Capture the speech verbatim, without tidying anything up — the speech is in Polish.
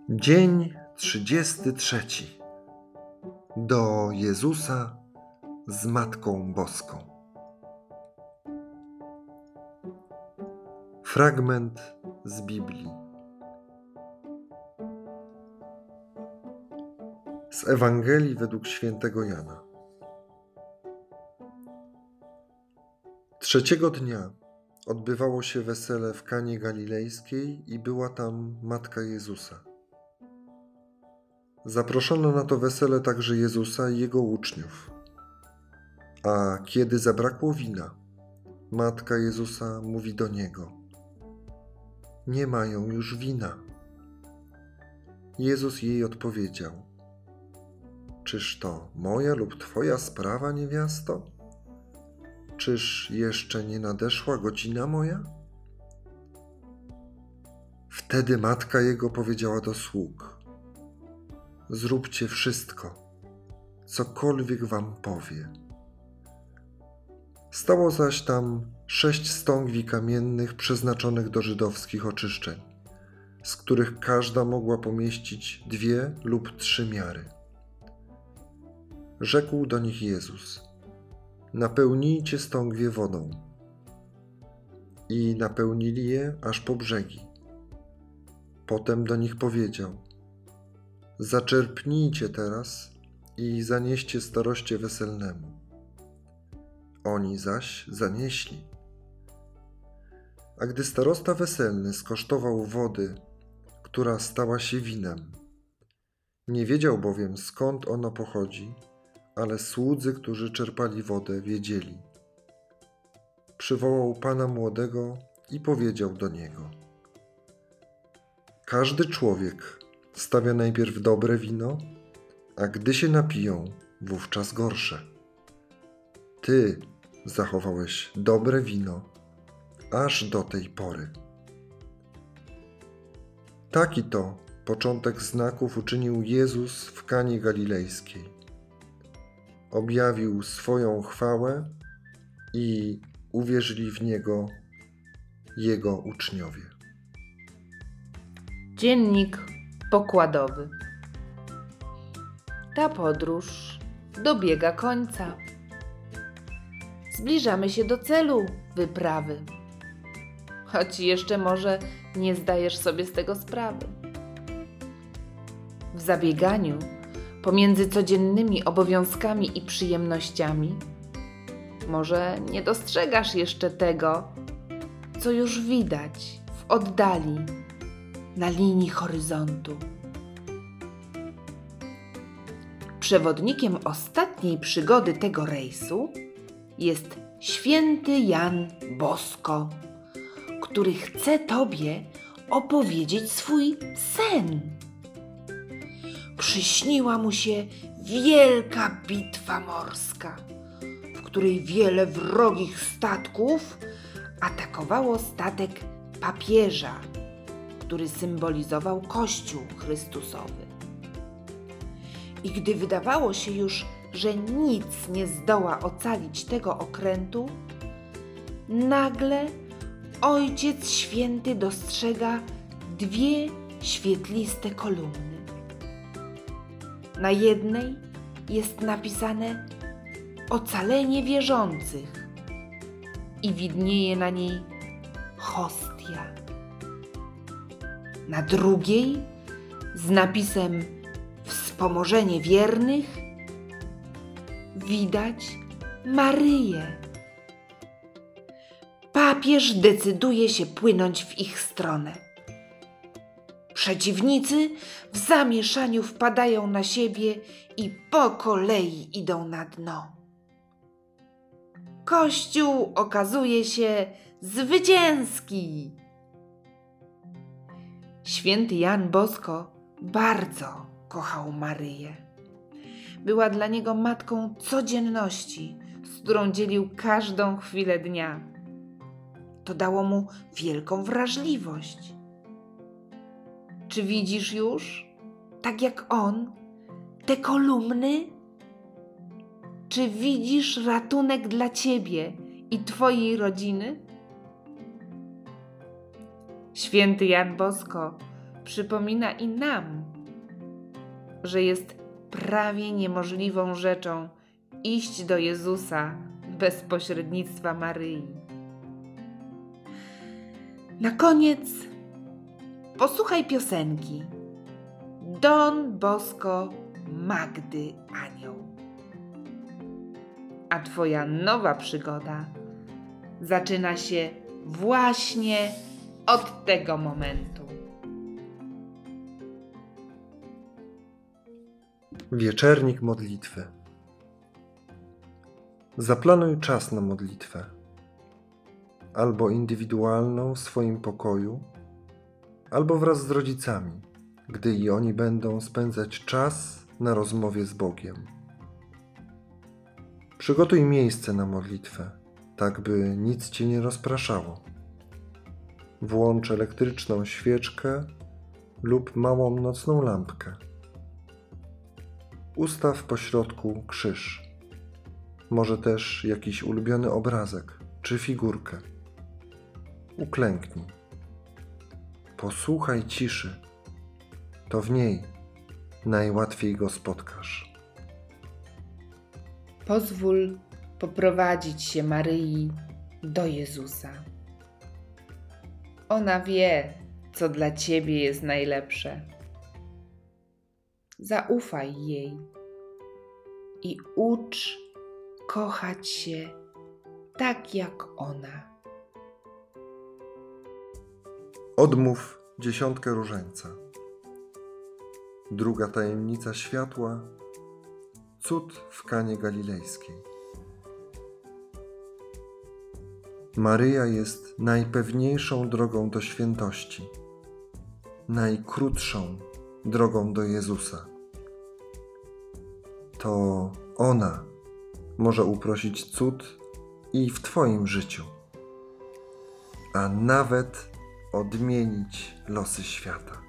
Dzień trzydziesty trzeci. Do Jezusa z Matką Boską. Fragment z Biblii. Z Ewangelii według świętego Jana. Trzeciego dnia odbywało się wesele w Kanie Galilejskiej i była tam Matka Jezusa. Zaproszono na to wesele także Jezusa i Jego uczniów. A kiedy zabrakło wina, Matka Jezusa mówi do Niego: nie mają już wina. Jezus jej odpowiedział: czyż to moja lub Twoja sprawa, niewiasto? Czyż jeszcze nie nadeszła godzina moja? Wtedy matka Jego powiedziała do sług: zróbcie wszystko, cokolwiek wam powie. Stało zaś tam sześć stągwi kamiennych przeznaczonych do żydowskich oczyszczeń, z których każda mogła pomieścić dwie lub trzy miary. Rzekł do nich Jezus: napełnijcie stągwie wodą. I napełnili je aż po brzegi. Potem do nich powiedział: zaczerpnijcie teraz i zanieście staroście weselnemu. Oni zaś zanieśli. A gdy starosta weselny skosztował wody, która stała się winem, nie wiedział bowiem, skąd ono pochodzi, ale słudzy, którzy czerpali wodę, wiedzieli. Przywołał pana młodego i powiedział do niego: każdy człowiek stawia najpierw dobre wino, a gdy się napiją, wówczas gorsze. Ty zachowałeś dobre wino aż do tej pory. Taki to początek znaków uczynił Jezus w Kanie Galilejskiej. Objawił swoją chwałę i uwierzyli w Niego Jego uczniowie. Dziennik pokładowy. Ta podróż dobiega końca. Zbliżamy się do celu wyprawy, choć jeszcze może nie zdajesz sobie z tego sprawy. W zabieganiu pomiędzy codziennymi obowiązkami i przyjemnościami może nie dostrzegasz jeszcze tego, co już widać w oddali, na linii horyzontu. Przewodnikiem ostatniej przygody tego rejsu jest święty Jan Bosko, który chce Tobie opowiedzieć swój sen. Przyśniła mu się wielka bitwa morska, w której wiele wrogich statków atakowało statek papieża, który symbolizował Kościół Chrystusowy. I gdy wydawało się już, że nic nie zdoła ocalić tego okrętu, nagle Ojciec Święty dostrzega dwie świetliste kolumny. Na jednej jest napisane ocalenie wierzących i widnieje na niej hostia. Na drugiej z napisem wspomożenie wiernych widać Maryję. Papież decyduje się płynąć w ich stronę. Przeciwnicy w zamieszaniu wpadają na siebie i po kolei idą na dno. Kościół okazuje się zwycięski. Święty Jan Bosko bardzo kochał Maryję. Była dla niego matką codzienności, z którą dzielił każdą chwilę dnia. To dało mu wielką wrażliwość. Czy widzisz już, tak jak on, te kolumny? Czy widzisz ratunek dla ciebie i twojej rodziny? Święty Jan Bosko przypomina i nam, że jest prawie niemożliwą rzeczą iść do Jezusa bez pośrednictwa Maryi. Na koniec posłuchaj piosenki Don Bosco Magdy Anioł. A twoja nowa przygoda zaczyna się właśnie od tego momentu. Wieczernik modlitwy. Zaplanuj czas na modlitwę. Albo indywidualną w swoim pokoju, albo wraz z rodzicami, gdy i oni będą spędzać czas na rozmowie z Bogiem. Przygotuj miejsce na modlitwę, tak by nic cię nie rozpraszało. Włącz elektryczną świeczkę lub małą nocną lampkę. Ustaw pośrodku krzyż, może też jakiś ulubiony obrazek czy figurkę. Uklęknij. Posłuchaj ciszy, to w niej najłatwiej go spotkasz. Pozwól poprowadzić się Maryi do Jezusa. Ona wie, co dla ciebie jest najlepsze. Zaufaj jej i ucz kochać się tak jak ona. Odmów dziesiątkę różańca. Druga tajemnica światła. Cud w Kanie Galilejskiej. Maryja jest najpewniejszą drogą do świętości, najkrótszą drogą do Jezusa. To ona może uprosić cud i w twoim życiu, a nawet odmienić losy świata.